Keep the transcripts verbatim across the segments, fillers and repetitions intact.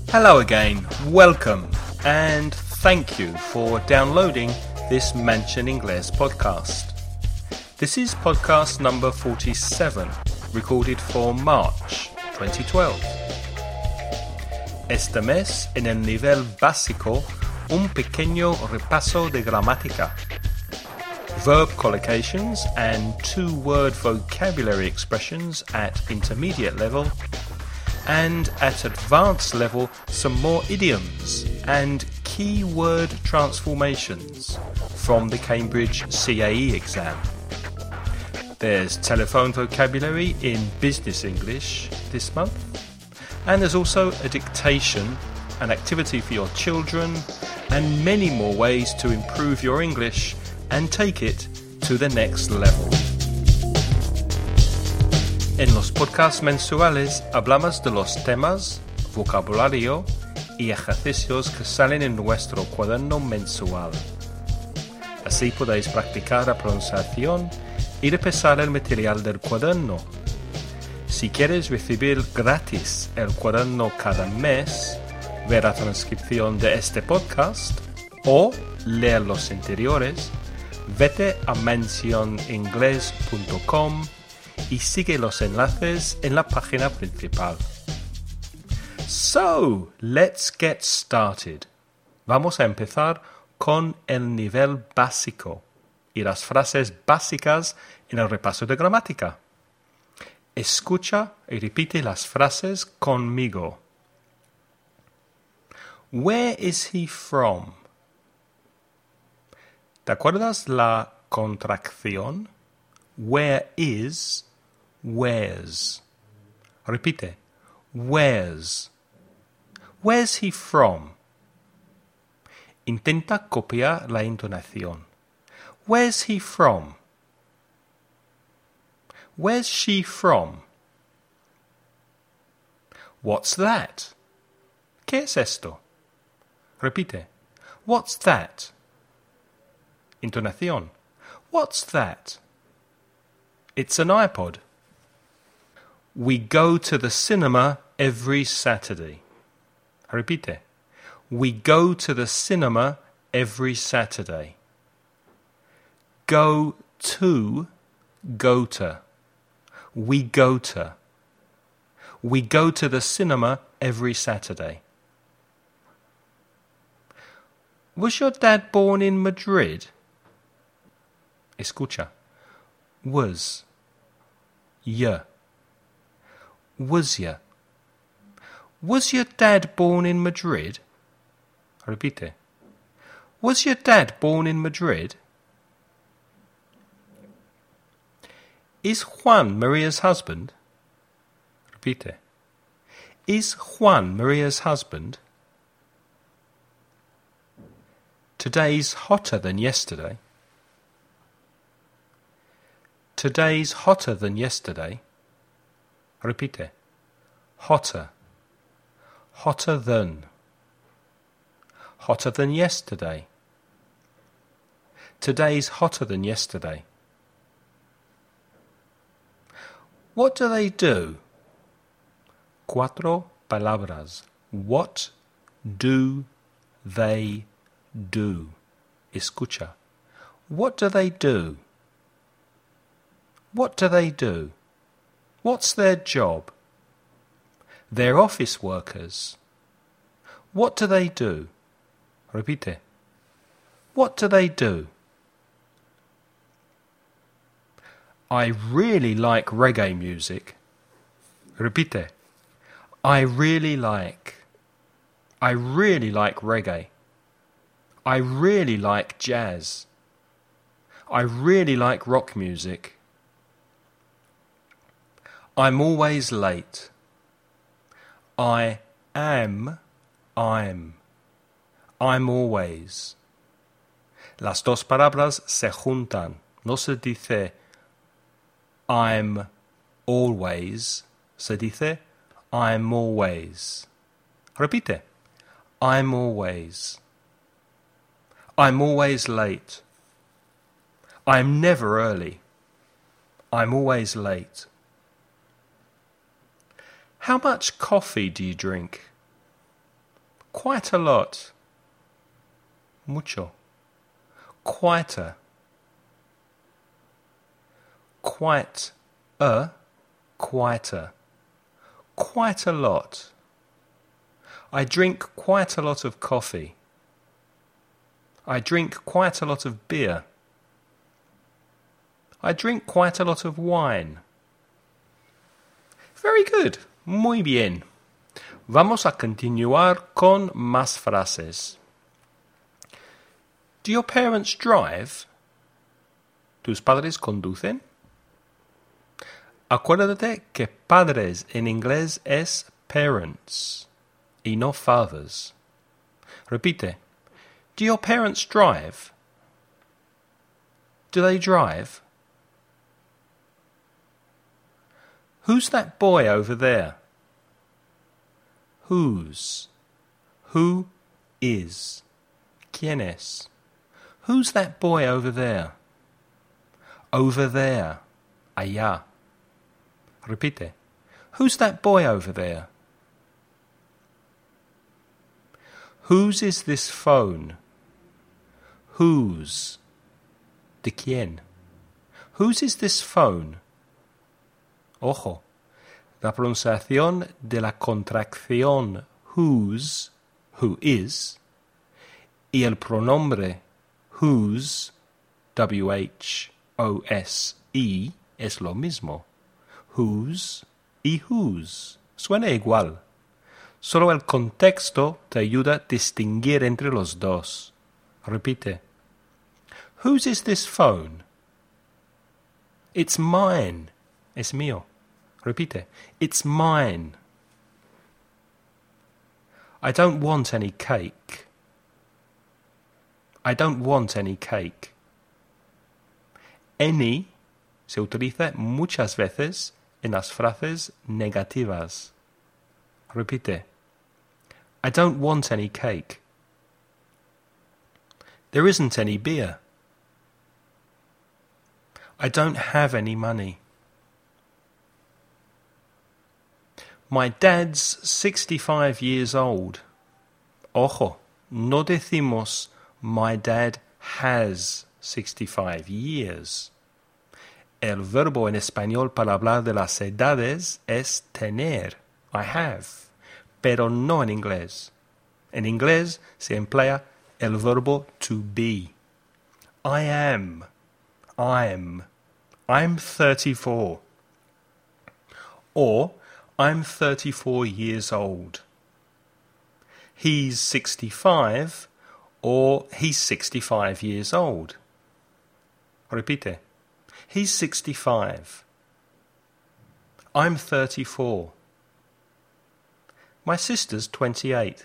Hello again, welcome, and thank you for downloading this Mansion Inglés podcast. This is podcast number forty-seven, recorded for March twenty twelve. Este mes, en el nivel básico, un pequeño repaso de gramática. Verb collocations and two-word vocabulary expressions at intermediate level, and at advanced level some more idioms and keyword transformations from the Cambridge C A E exam. There's telephone vocabulary in business English this month, and there's also a dictation, an activity for your children, and many more ways to improve your English and take it to the next level. En los podcasts mensuales hablamos de los temas, vocabulario y ejercicios que salen en nuestro cuaderno mensual. Así podéis practicar la pronunciación y repasar el material del cuaderno. Si quieres recibir gratis el cuaderno cada mes, ver la transcripción de este podcast o leer los anteriores, vete a mansion inglés punto com y sigue los enlaces en la página principal. So, let's get started. Vamos a empezar con el nivel básico y las frases básicas en el repaso de gramática. Escucha y repite las frases conmigo. Where is he from? ¿Te acuerdas la contracción? Where is, where's. Repite. Where's. Where's he from? Intenta copiar la entonación. Where's he from? Where's she from? What's that? ¿Qué es esto? Repite. What's that? Entonación. What's that? It's an iPod. We go to the cinema every Saturday. Repite. We go to the cinema every Saturday. Go to, go to. We go to. We go to the cinema every Saturday. Was your dad born in Madrid? Escucha. Was. Ya. Was ya. Was your dad born in Madrid? Repite. Was your dad born in Madrid? Is Juan Maria's husband? Repite. Is Juan Maria's husband? Today's hotter than yesterday. Today's hotter than yesterday. Repite. Hotter. Hotter than. Hotter than yesterday. Today's hotter than yesterday. What do they do? Cuatro palabras. What do they do? Escucha. What do they do? What do they do? What's their job? They're office workers. What do they do? Repite. What do they do? I really like reggae music. Repite. I really like. I really like reggae. I really like jazz. I really like rock music. I'm always late. I am, I'm. I'm always. Las dos palabras se juntan. No se dice I'm always. Se dice I'm always. Repite. I'm always. I'm always late. I'm never early. I'm always late. How much coffee do you drink? Quite a lot. Mucho. Quieter. Quite a, quieter. Quite a lot. I drink quite a lot of coffee. I drink quite a lot of beer. I drink quite a lot of wine. Very good. Muy bien. Vamos a continuar con más frases. Do your parents drive? ¿Tus padres conducen? Acuérdate que padres en inglés es parents y no fathers. Repite. Do your parents drive? Do they drive? Who's that boy over there? Whose? Who is? ¿Quién es? Who's that boy over there? Over there. Allá. Repite. Who's that boy over there? Whose is this phone? Whose? ¿De quién? Whose is this phone? Ojo, la pronunciación de la contracción whose, who is, y el pronombre whose, W H O S E, es lo mismo. Whose y whose. Suena igual. Solo el contexto te ayuda a distinguir entre los dos. Repite. Whose is this phone? It's mine. Es mío. Repite. It's mine. I don't want any cake. I don't want any cake. Any se utiliza muchas veces en las frases negativas. Repite. I don't want any cake. There isn't any beer. I don't have any money. My dad's sixty-five years old. Ojo, no decimos my dad has sixty-five years. El verbo en español para hablar de las edades es tener. I have. Pero no en inglés. En inglés se emplea el verbo to be. I am. I'm. I'm thirty-four. Or, I'm thirty-four years old. He's sixty-five, or he's sixty-five years old. Repite. He's sixty-five. I'm thirty-four. My sister's twenty-eight.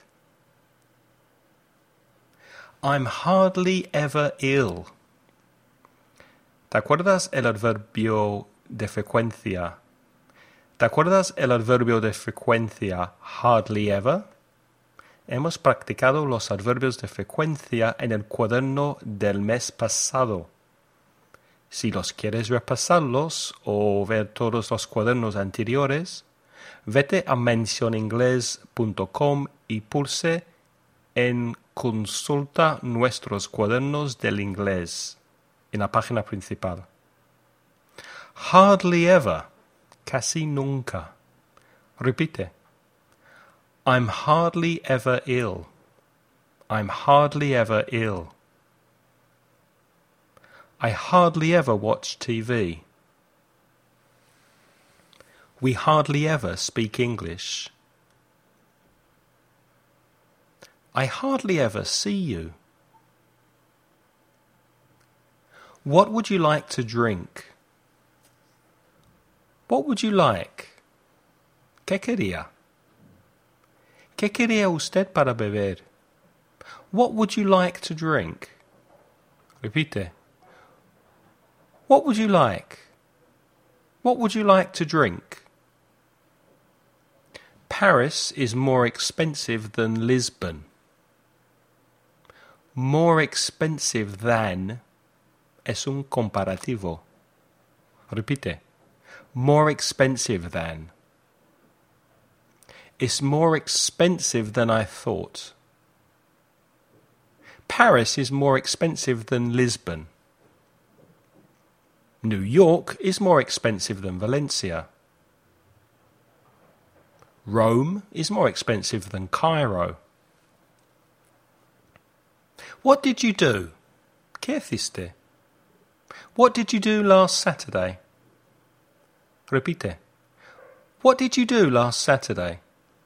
I'm hardly ever ill. ¿Te acuerdas el adverbio de frecuencia? ¿Te acuerdas el adverbio de frecuencia hardly ever? Hemos practicado los adverbios de frecuencia en el cuaderno del mes pasado. Si los quieres repasarlos o ver todos los cuadernos anteriores, vete a mention inglés punto com y pulse en Consulta nuestros cuadernos del inglés en la página principal. Hardly ever. Casi nunca. Repite. I'm hardly ever ill. I'm hardly ever ill. I hardly ever watch T V. We hardly ever speak English. I hardly ever see you. What would you like to drink? What would you like? ¿Qué quería? ¿Qué quería usted para beber? What would you like to drink? Repite. What would you like? What would you like to drink? Paris is more expensive than Lisbon. More expensive than es un comparativo. Repite. More expensive than. It's more expensive than I thought. Paris is more expensive than Lisbon. New York is more expensive than Valencia. Rome is more expensive than Cairo. What did you do? ¿Qué hiciste? What did you do last Saturday? Repite. What did you do last Saturday?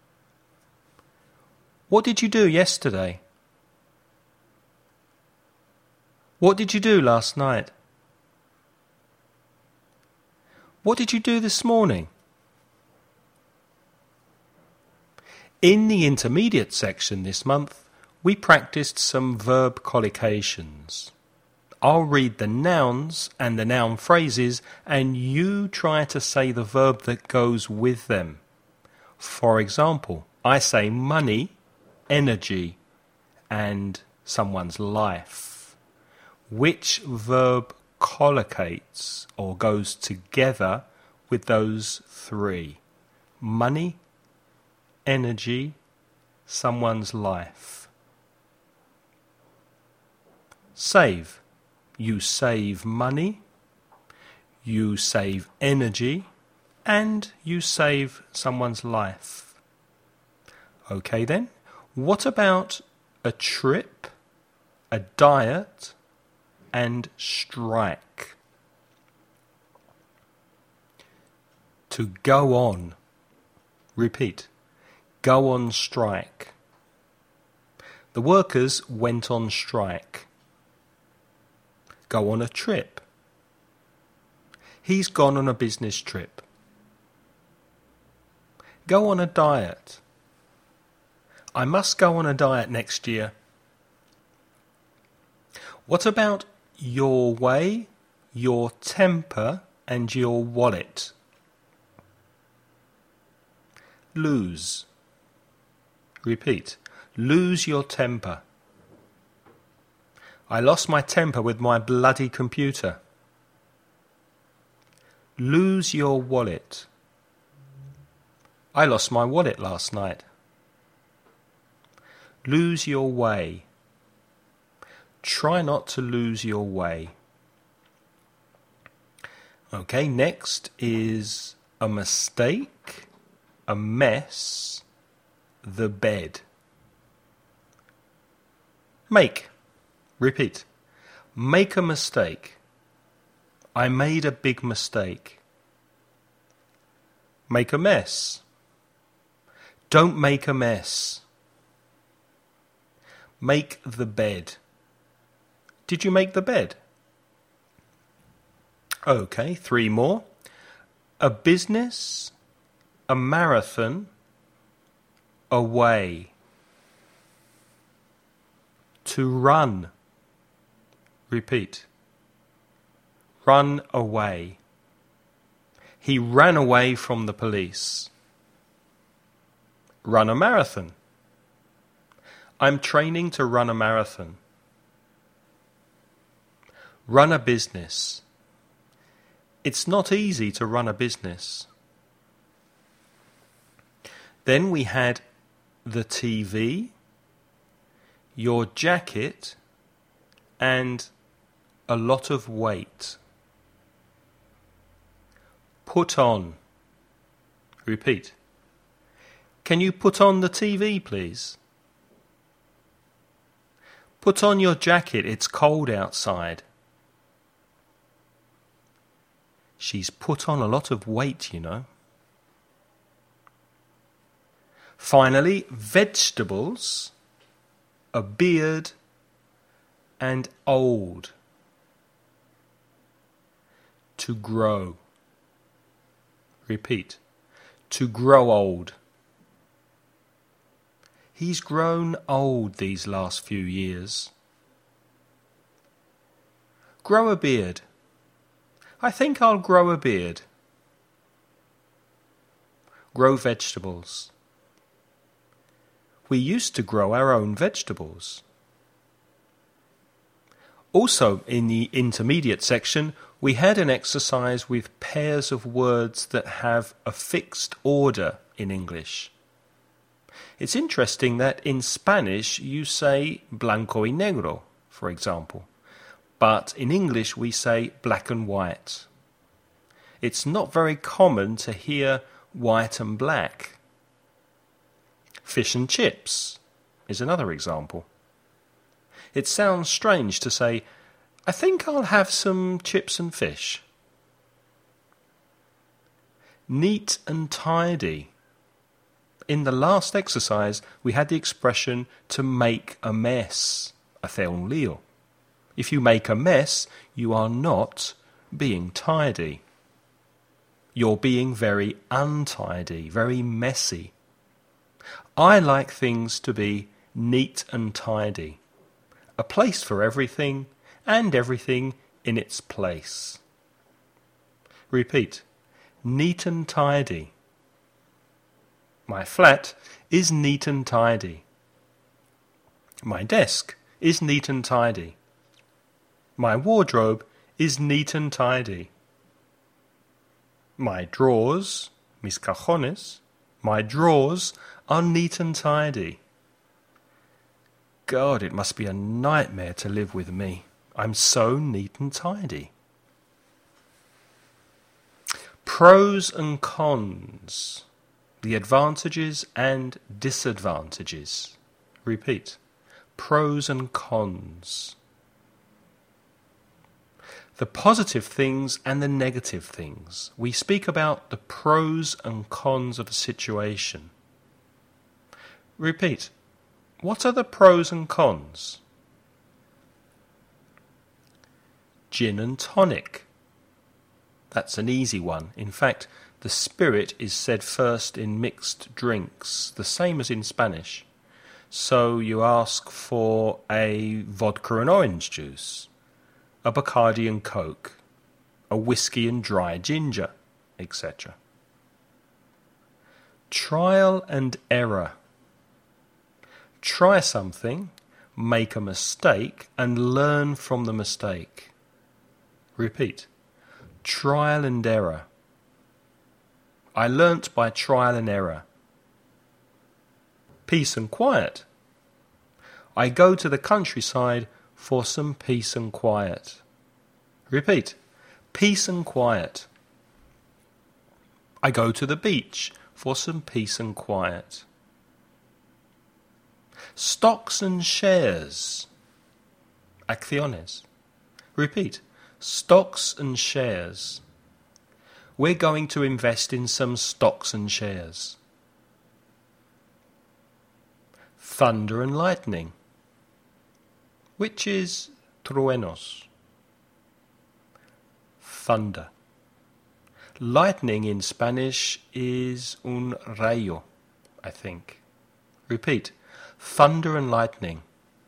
What did you do yesterday? What did you do last night? What did you do this morning? In the intermediate section this month, we practiced some verb collocations. I'll read the nouns and the noun phrases, and you try to say the verb that goes with them. For example, I say money, energy, and someone's life. Which verb collocates or goes together with those three? Money, energy, someone's life. Save. You save money, you save energy, and you save someone's life. Okay then, what about a trip, a diet, and strike? To go on. Repeat. Go on strike. The workers went on strike. Go on a trip. He's gone on a business trip. Go on a diet. I must go on a diet next year. What about your way, your temper, and your wallet? Lose. Repeat. Lose your temper. I lost my temper with my bloody computer. Lose your wallet. I lost my wallet last night. Lose your way. Try not to lose your way. Okay, next is a mistake, a mess, the bed. Make. Repeat. Make a mistake. I made a big mistake. Make a mess. Don't make a mess. Make the bed. Did you make the bed? Okay, three more. A business, a marathon, away. To run. Repeat. Run away. He ran away from the police. Run a marathon. I'm training to run a marathon. Run a business. It's not easy to run a business. Then we had the T V, your jacket, and a lot of weight. Put on. Repeat. Can you put on the T V, please? Put on your jacket, it's cold outside. She's put on a lot of weight, you know. Finally, vegetables, a beard, and old. To grow. Repeat. To grow old. He's grown old these last few years. Grow a beard. I think I'll grow a beard. Grow vegetables. We used to grow our own vegetables. Also, in the intermediate section, we had an exercise with pairs of words that have a fixed order in English. It's interesting that in Spanish you say blanco y negro, for example, but in English we say black and white. It's not very common to hear white and black. Fish and chips is another example. It sounds strange to say, I think I'll have some chips and fish. Neat and tidy. In the last exercise, we had the expression to make a mess, hacer un lío. If you make a mess, you are not being tidy. You're being very untidy, very messy. I like things to be neat and tidy. A place for everything, and everything in its place. Repeat. Neat and tidy. My flat is neat and tidy. My desk is neat and tidy. My wardrobe is neat and tidy. My drawers, mis cajones, my drawers are neat and tidy. God, it must be a nightmare to live with me. I'm so neat and tidy. Pros and cons. The advantages and disadvantages. Repeat. Pros and cons. The positive things and the negative things. We speak about the pros and cons of a situation. Repeat. What are the pros and cons? Gin and tonic. That's an easy one. In fact, the spirit is said first in mixed drinks, the same as in Spanish. So you ask for a vodka and orange juice, a Bacardi and Coke, a whiskey and dry ginger, et cetera. Trial and error. Try something, make a mistake, and learn from the mistake. Repeat. Trial and error. I learnt by trial and error. Peace and quiet. I go to the countryside for some peace and quiet. Repeat. Peace and quiet. I go to the beach for some peace and quiet. Stocks and shares. Acciones. Repeat. Stocks and shares. We're going to invest in some stocks and shares. Thunder and lightning. Which is truenos. Thunder. Lightning in Spanish is un rayo, I think. Repeat. Thunder and lightning.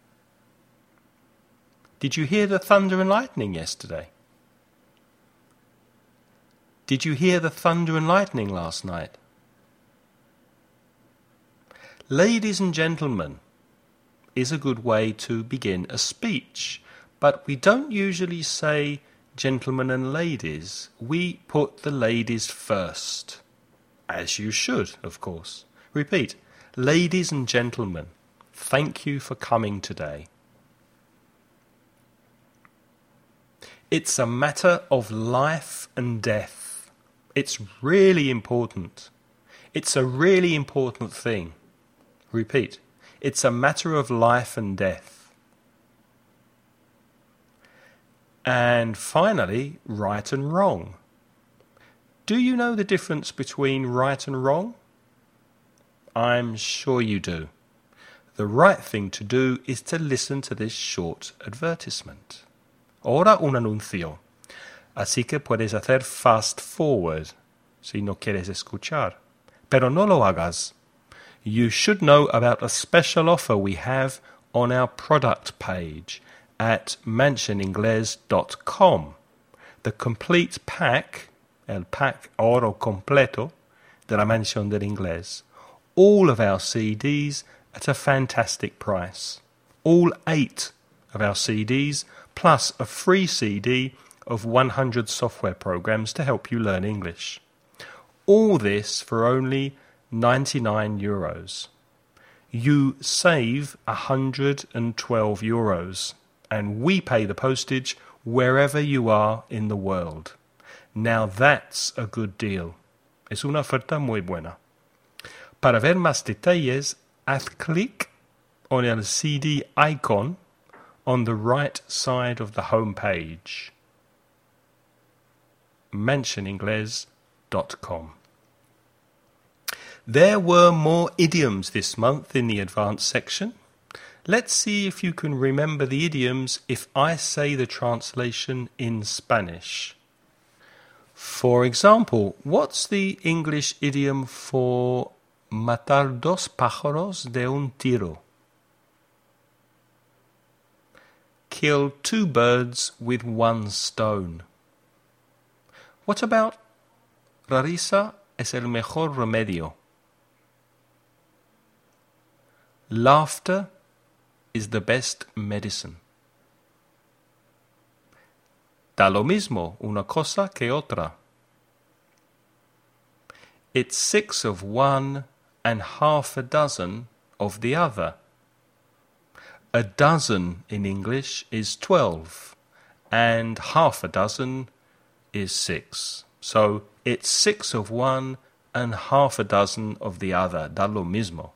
Did you hear the thunder and lightning yesterday? Did you hear the thunder and lightning last night? Ladies and gentlemen is a good way to begin a speech, but we don't usually say gentlemen and ladies. We put the ladies first, as you should, of course. Repeat. Ladies and gentlemen, thank you for coming today. It's a matter of life and death. It's really important. It's a really important thing. Repeat. It's a matter of life and death. And finally, right and wrong. Do you know the difference between right and wrong? I'm sure you do. The right thing to do is to listen to this short advertisement. Ahora un anuncio. Así que puedes hacer fast forward si no quieres escuchar. Pero no lo hagas. You should know about a special offer we have on our product page at mansion ingles dot com. The complete pack, el pack oro completo de la Mansión del Inglés. All of our C Ds at a fantastic price. All eight of our C Ds plus a free C D of one hundred software programs to help you learn English. All this for only ninety-nine euros. you save one hundred twelve euros, and we pay the postage wherever you are in the world. Now that's a good deal. Es una oferta muy buena. Para ver más detalles, haz clic on el C D icon on the right side of the home page. mansion ingles dot com. There were more idioms this month in the advanced section. Let's see if you can remember the idioms if I say the translation in Spanish. For example, what's the English idiom for matar dos pájaros de un tiro? Kill two birds with one stone. What about la risa es el mejor remedio? Laughter is the best medicine. Da lo mismo una cosa que otra. It's six of one and half a dozen of the other. A dozen in English is twelve, and half a dozen is six. So it's six of one and half a dozen of the other. Da lo mismo.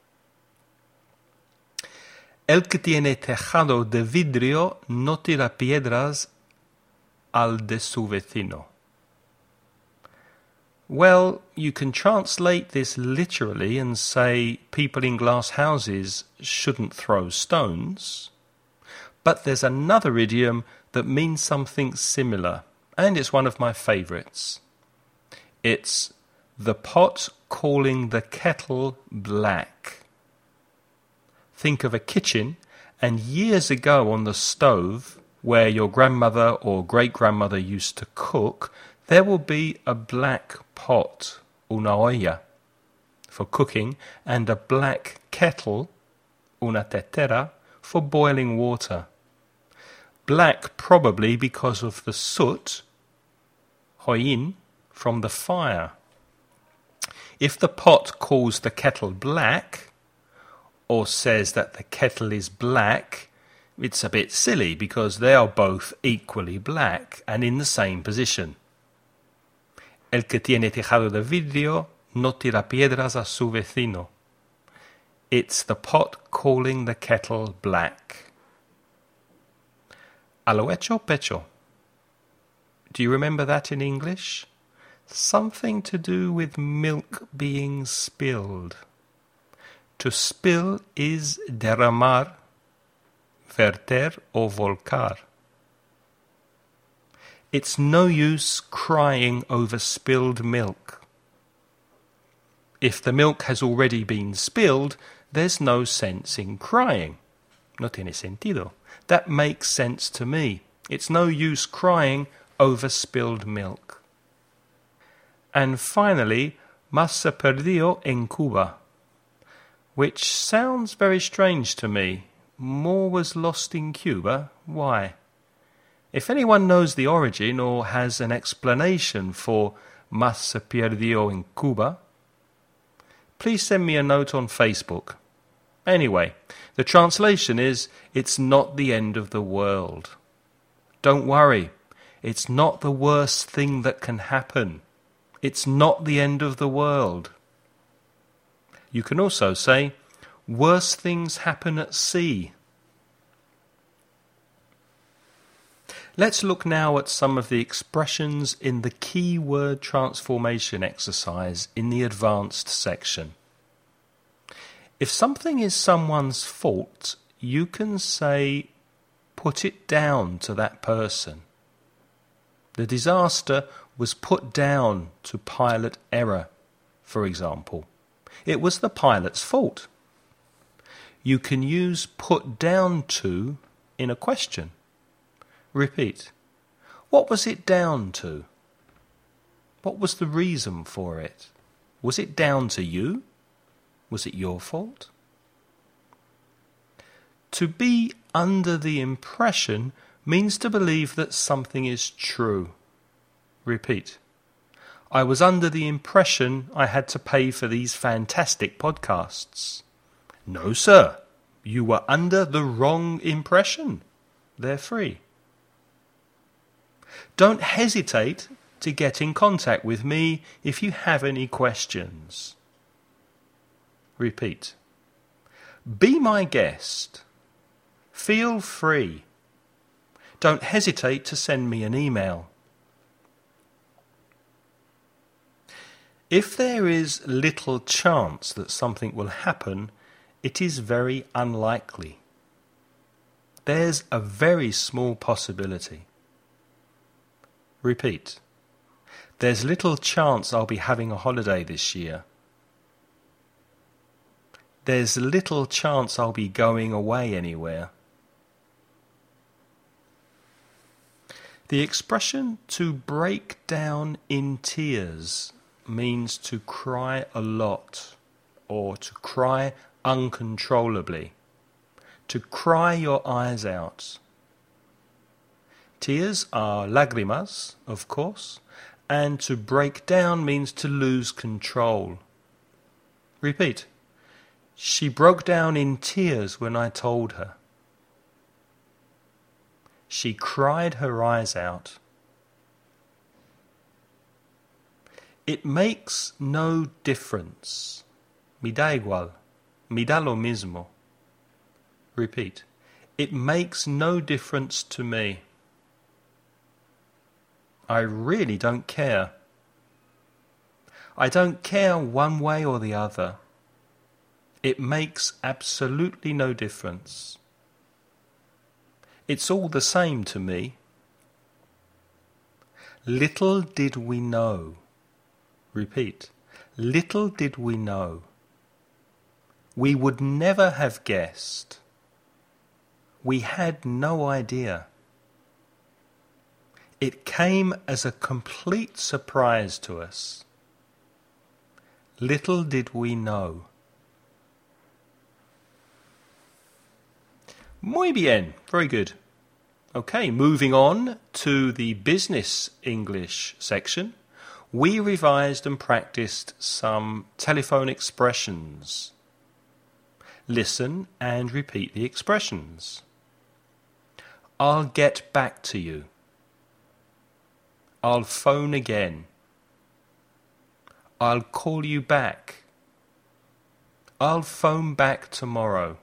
El que tiene tejado de vidrio no tira piedras al de su vecino. Well, you can translate this literally and say people in glass houses shouldn't throw stones. But there's another idiom that means something similar, and it's one of my favourites. It's the pot calling the kettle black. Think of a kitchen, and years ago on the stove, where your grandmother or great-grandmother used to cook, there will be a black pot, una olla, for cooking, and a black kettle, una tetera, for boiling water. Black probably because of the soot, hoin, from the fire. If the pot calls the kettle black, or says that the kettle is black, it's a bit silly because they are both equally black and in the same position. El que tiene tejado de vidrio no tira piedras a su vecino. It's the pot calling the kettle black. A lo hecho pecho. Do you remember that in English? Something to do with milk being spilled. To spill is derramar, verter o volcar. It's no use crying over spilled milk. If the milk has already been spilled, there's no sense in crying. No tiene sentido. That makes sense to me. It's no use crying over spilled milk. And finally, más se perdió en Cuba, which sounds very strange to me. More was lost in Cuba? Why? If anyone knows the origin or has an explanation for más se perdió en Cuba, please send me a note on Facebook. Anyway, the translation is, it's not the end of the world. Don't worry, it's not the worst thing that can happen. It's not the end of the world. You can also say, worse things happen at sea. Let's look now at some of the expressions in the keyword transformation exercise in the advanced section. If something is someone's fault, you can say, put it down to that person. The disaster was put down to pilot error, for example. It was the pilot's fault. You can use put down to in a question. Repeat. What was it down to? What was the reason for it? Was it down to you? Was it your fault? To be under the impression means to believe that something is true. Repeat. I was under the impression I had to pay for these fantastic podcasts. No, sir. You were under the wrong impression. They're free. Don't hesitate to get in contact with me if you have any questions. Repeat. Be my guest. Feel free. Don't hesitate to send me an email. If there is little chance that something will happen, it is very unlikely. There's a very small possibility. Repeat. There's little chance I'll be having a holiday this year. There's little chance I'll be going away anywhere. The expression to break down in tears means to cry a lot or to cry uncontrollably, to cry your eyes out. Tears are lágrimas, of course, and to break down means to lose control. Repeat. She broke down in tears when I told her. She cried her eyes out. It makes no difference. Me da igual. Me da lo mismo. Repeat. It makes no difference to me. I really don't care. I don't care one way or the other. It makes absolutely no difference. It's all the same to me. Little did we know. Repeat. Little did we know. We would never have guessed. We had no idea. It came as a complete surprise to us. Little did we know. Muy bien. Very good. Okay, moving on to the business English section. We revised and practiced some telephone expressions. Listen and repeat the expressions. I'll get back to you. I'll phone again. I'll call you back. I'll phone back tomorrow.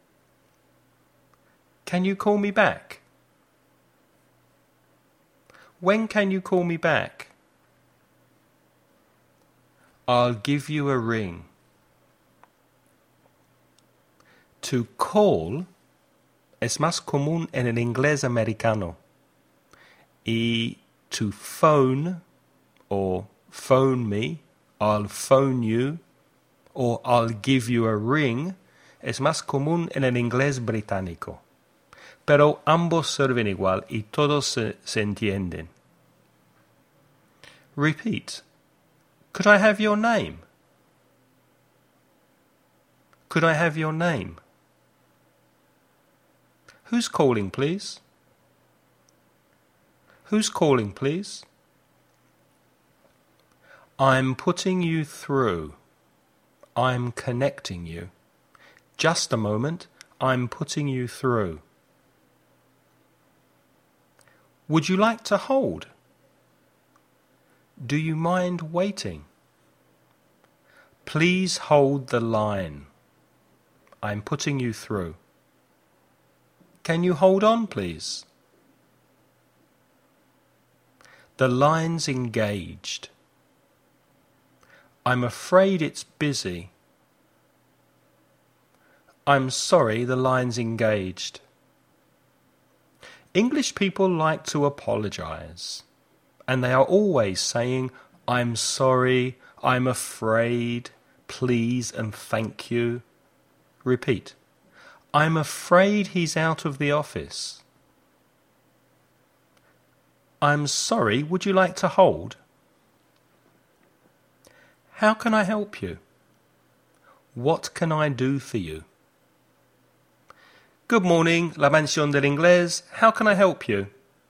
Can you call me back? When can you call me back? I'll give you a ring. To call es más común en el inglés americano. Y to phone or phone me, I'll phone you, or I'll give you a ring, es más común en el inglés británico. Pero ambos sirven igual y todos se, se entienden. Repeat. Could I have your name? Could I have your name? Who's calling, please? Who's calling, please? I'm putting you through. I'm connecting you. Just a moment. I'm putting you through. Would you like to hold? Do you mind waiting? Please hold the line. I'm putting you through. Can you hold on, please? The line's engaged. I'm afraid it's busy. I'm sorry, the line's engaged. English people like to apologize, and they are always saying, I'm sorry, I'm afraid, please and thank you. Repeat. I'm afraid he's out of the office. I'm sorry, would you like to hold? How can I help you? What can I do for you? Good morning, La Mansión del Inglés. How can I help you?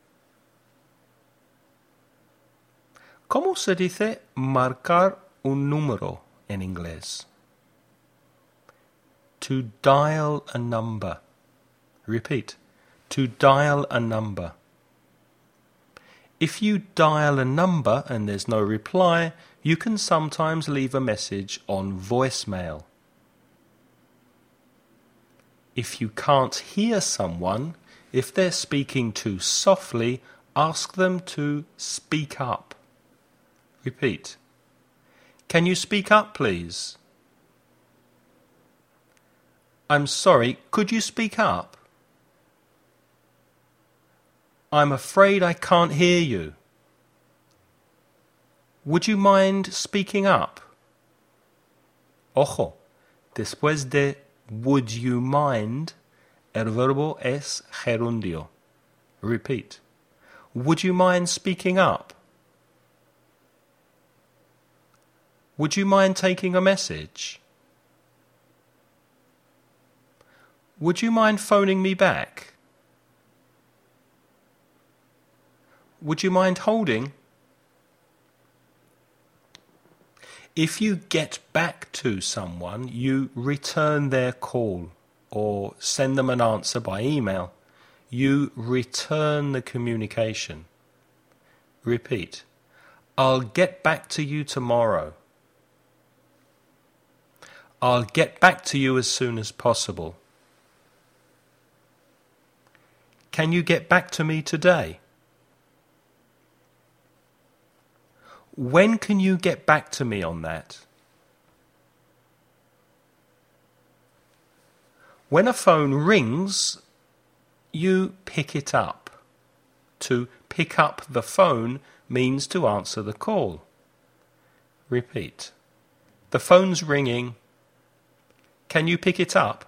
¿Cómo se dice marcar un número en inglés? To dial a number. Repeat. To dial a number. If you dial a number and there's no reply, you can sometimes leave a message on voicemail. If you can't hear someone, if they're speaking too softly, ask them to speak up. Repeat. Can you speak up, please? I'm sorry, could you speak up? I'm afraid I can't hear you. Would you mind speaking up? Ojo, después de would you mind, el verbo es gerundio. Repeat. Would you mind speaking up? Would you mind taking a message? Would you mind phoning me back? Would you mind holding? If you get back to someone, you return their call or send them an answer by email. You return the communication. Repeat. I'll get back to you tomorrow. I'll get back to you as soon as possible. Can you get back to me today? When can you get back to me on that? When a phone rings, you pick it up. To pick up the phone means to answer the call. Repeat. The phone's ringing. Can you pick it up?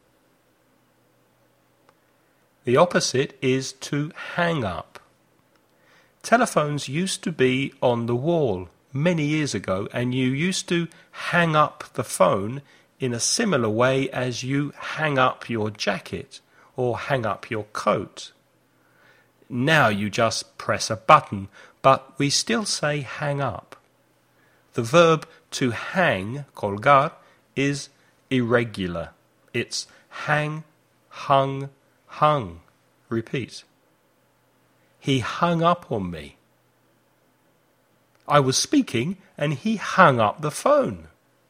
The opposite is to hang up. Telephones used to be on the wall many years ago, and you used to hang up the phone in a similar way as you hang up your jacket or hang up your coat. Now you just press a button, but we still say hang up. The verb to hang, colgar, is irregular. It's hang, hung, hung. Repeat. He hung up on me. I was speaking and he hung up the phone.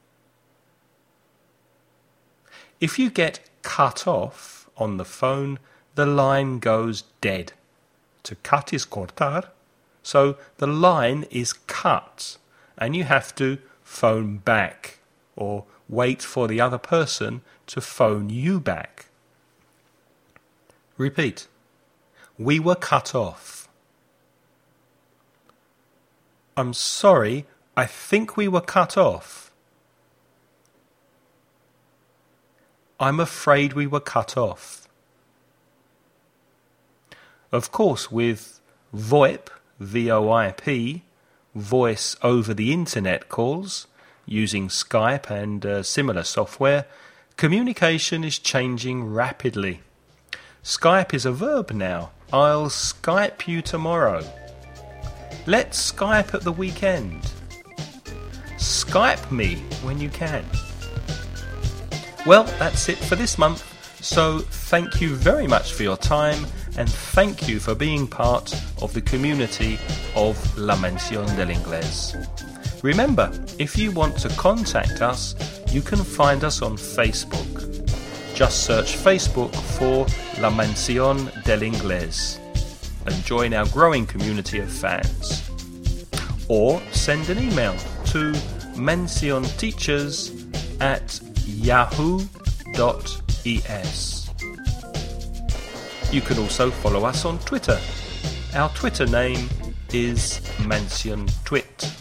If you get cut off on the phone, the line goes dead. To cut is cortar, so the line is cut and you have to phone back or wait for the other person to phone you back. Repeat. We were cut off. I'm sorry, I think we were cut off. I'm afraid we were cut off. Of course, with VoIP, V O I P, voice over the internet calls, using Skype and uh, similar software, communication is changing rapidly. Skype is a verb now. I'll Skype you tomorrow. Let's Skype at the weekend. Skype me when you can. Well, that's it for this month. So thank you very much for your time and thank you for being part of the community of La Mención del Inglés. Remember, if you want to contact us, you can find us on Facebook. Just search Facebook for La Mención del Inglés and join our growing community of fans. Or send an email to mencionteachers at yahoo dot es. You can also follow us on Twitter. Our Twitter name is menciontwit.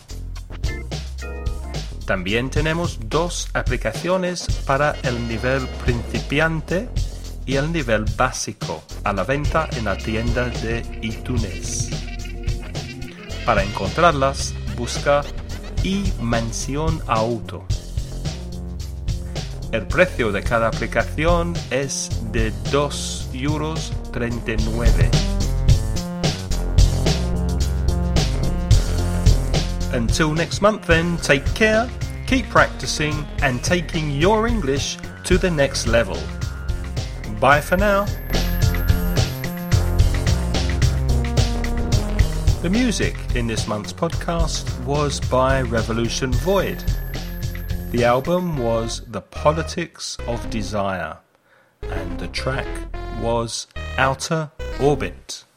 También tenemos dos aplicaciones para el nivel principiante y el nivel básico a la venta en la tienda de iTunes. Para encontrarlas, busca iMensión Auto. El precio de cada aplicación es de dos euros treinta y nueve. Until next month then, take care, keep practicing and taking your English to the next level. Bye for now. The music in this month's podcast was by Revolution Void. The album was The Politics of Desire, and the track was Outer Orbit.